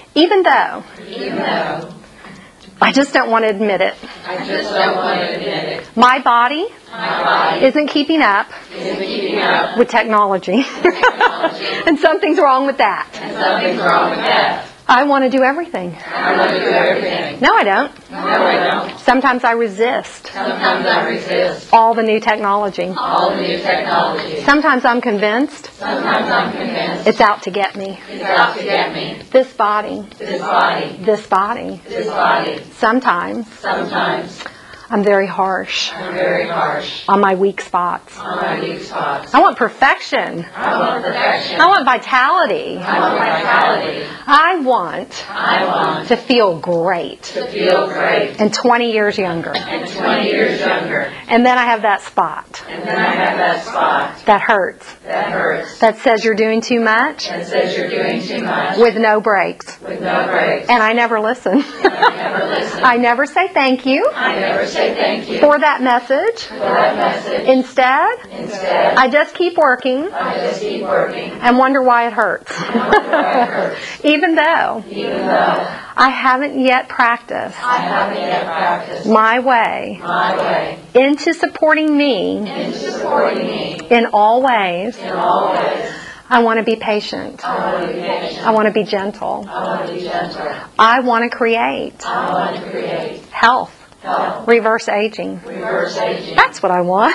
Even though even though I just don't want to admit it. I just don't want to admit it. My body My body isn't keeping up isn't keeping up, with technology. And something's wrong with that. and something's wrong with that. I want to do everything. I want to do everything. No, I don't. No, I don't. Sometimes I resist Sometimes I resist all the new technology. all the new technology. Sometimes I'm convinced Sometimes I'm convinced it's out to get me. it's out to get me. This body, This body, this body. this body. Sometimes Sometimes I'm very harsh I'm very harsh on my weak spots. on my weak spots. I want perfection. I want perfection. I want vitality. I want vitality. I want I want to feel great to feel great and 20 years younger. and 20 years younger. And then I have that spot And then I have that spot that hurts, that hurts, that says you're doing too much that says you're doing too much with no breaks. with no breaks. And I never listen. I never listen. I never say thank you I never say thank you for that message. for that message. Instead, Instead, I just keep working I just keep working, and wonder why it hurts. why it hurts. Even though Even though I haven't yet practiced I haven't yet practiced my way my way into supporting me into supporting me in all ways, in all ways. I want to be patient. I want to be patient. I want to be gentle. I want to be gentle. I want to create I want to create health, health, reverse aging. reverse aging. That's what I want.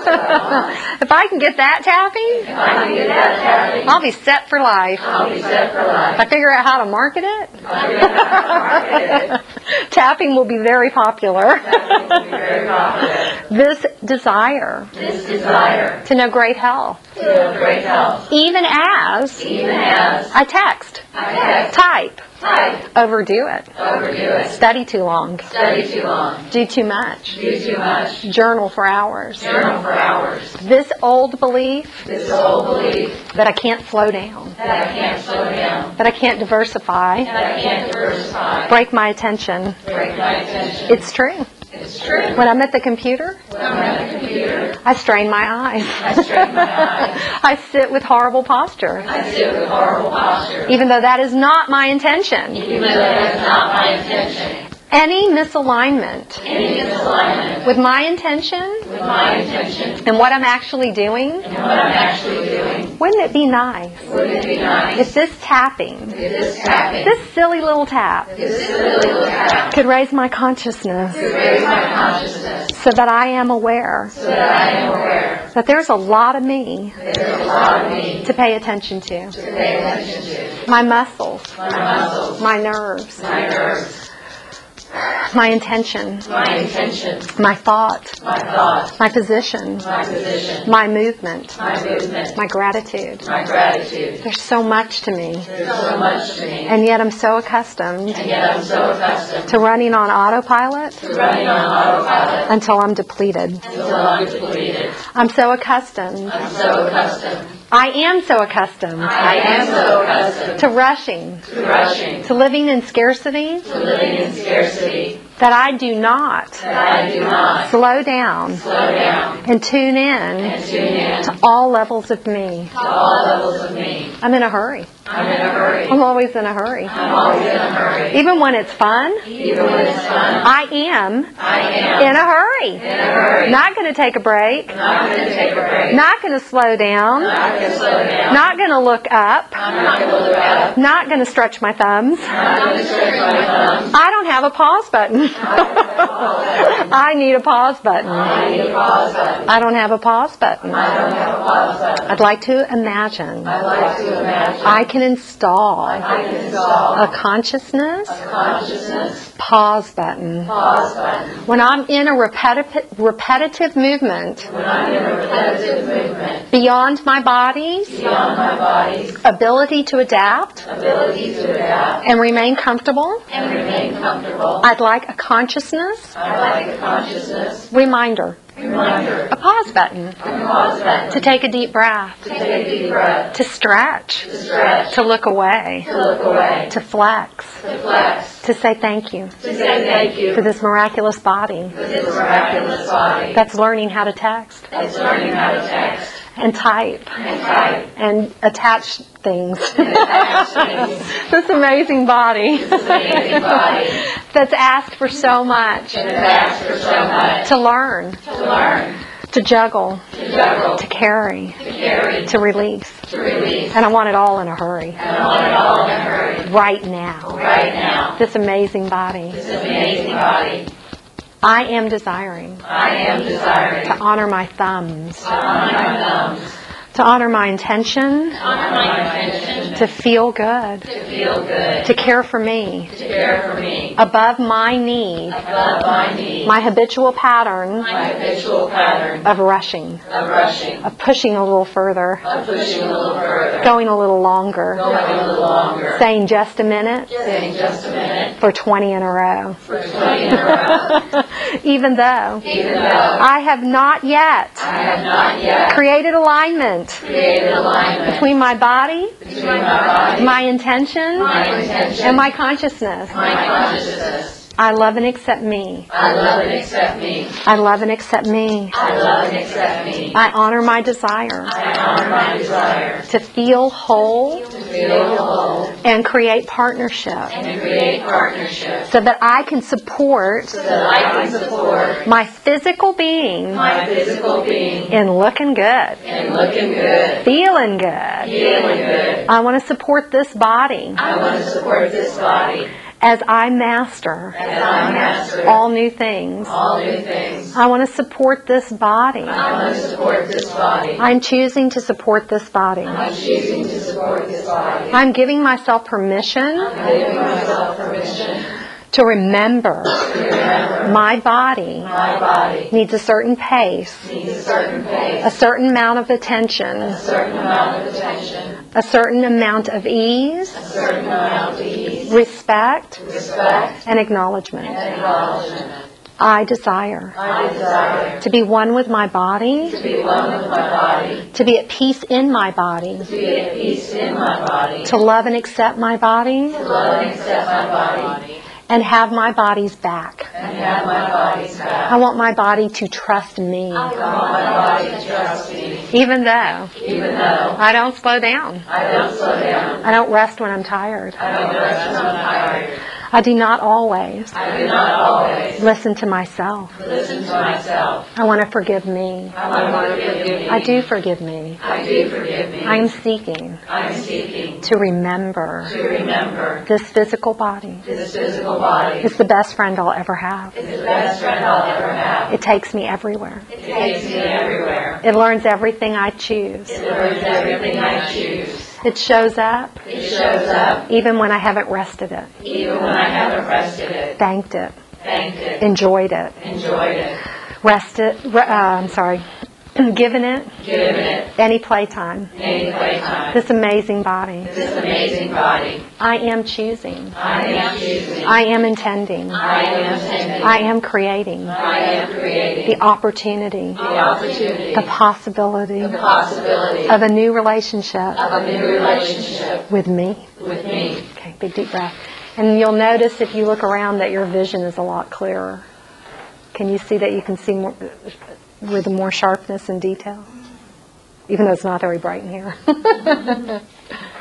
If I can get that tapping, If I can get that tapping, I'll be set for life. I'll be set for life. If I figure out how to market it, I figure out how to market it. tapping will be very popular. That will be very popular. This desire This desire to know great health, to have great health, even as even as I text, I text, type, type, overdo it, overdo it, study too long, study too long, do too much, do too much, journal for hours. journal for hours. This old belief This old belief that I can't slow down, that I can't slow down, that I can't diversify, that I can't diversify, break my attention. break my attention. It's true. It's true. When I'm at the computer, When I'm at the computer, I strain my eyes. I strain my eyes. I sit with horrible posture, I sit with horrible posture. even though that is not my intention. Even though that is not my intention. Any misalignment Any misalignment with my intention with my intention and what I'm actually doing, and what I'm actually doing, wouldn't it be nice wouldn't it be nice if this tapping, if this tapping, this silly little tap, this silly little tap, could raise my consciousness could raise my consciousness so that I am aware so that I am aware that there's a lot of me that there's a lot of me to pay attention to. to pay attention to. My muscles, My muscles, my nerves, my nerves, my intention, my intention, my thought, my thought, my position, my position, my movement, my movement, my gratitude. my gratitude. There's so much to me, There's so much to me, and yet I'm so accustomed and yet I'm so accustomed to running on autopilot to running on autopilot until I'm depleted. until I'm depleted. I'm so accustomed. I'm so accustomed. I am so accustomed I am so accustomed to rushing, to rushing, to living in scarcity, to living in scarcity, that I do not that I do not slow down slow down and tune in and tune in to all levels of me. to all levels of me. I'm in a hurry. I'm in a hurry. I'm always in a hurry. I'm always in a hurry. Even when it's fun, Even when it's fun, I am I am in a hurry. in a hurry. Not going to take a break. Not going to take a break. Not going to slow down. Not going to slow down. Not going to look up. I'm not going to look up. Not going to stretch my thumbs. Not going to stretch my thumbs. I don't have a pause button. I need a pause button. I need a pause button. I don't have a pause button. I don't have a pause button. I'd like to imagine I like to imagine I can install I can install a consciousness a consciousness pause button. pause button. When I'm in a repetitive movement When I'm in a repetitive movement beyond my body's beyond my body's ability to adapt ability to adapt and remain comfortable, and remain comfortable, I'd like a consciousness I like a consciousness reminder, reminder, a pause button, a pause button, to take a deep breath, to take a deep breath, to stretch, to stretch, to look away, to look away, to flex, to flex, to say thank you to say thank you for this miraculous body for this miraculous body that's learning how to text. that's learning how to text and type and attach things. This amazing body that's asked for so much to learn, to juggle, to carry, to release. And I want it all in a hurry. Right now. This amazing body. I am desiring to honor my thumbs, to honor my intention, to feel good, to care for me, above my need, my habitual pattern of rushing, of pushing a little further, going a little longer, saying just a minute for 20 in a row. Even though I have not yet created alignment between my body, my intention, and my consciousness. I love and accept me. I love and accept me. I honor my desire to feel whole and create partnership so that I can support my physical being in looking good, feeling good. I want to support this body as I master all new things. I want to support this body. I'm choosing to support this body. I'm giving myself permission to remember my body needs a certain pace, a certain amount of attention, a certain amount of ease, respect, and acknowledgement. I desire to be one with my body, to be at peace in my body, to love and accept my body, and have my body's back. I want my body to trust me. Even though I don't slow down. I don't rest when I'm tired. I do not always listen to myself. I want to forgive me. I do forgive me. I am seeking to remember this physical body is the best friend I'll ever have. It takes me everywhere. It learns everything I choose. It shows up even when I haven't rested it. Thanked it. Enjoyed it. Given it any playtime. This amazing body. I am choosing. I am intending. I am creating. The opportunity. The possibility. Of a new relationship. With me. Okay, big deep breath. And you'll notice if you look around that your vision is a lot clearer. Can you see that you can see more with more sharpness and detail? Even though it's not very bright in here.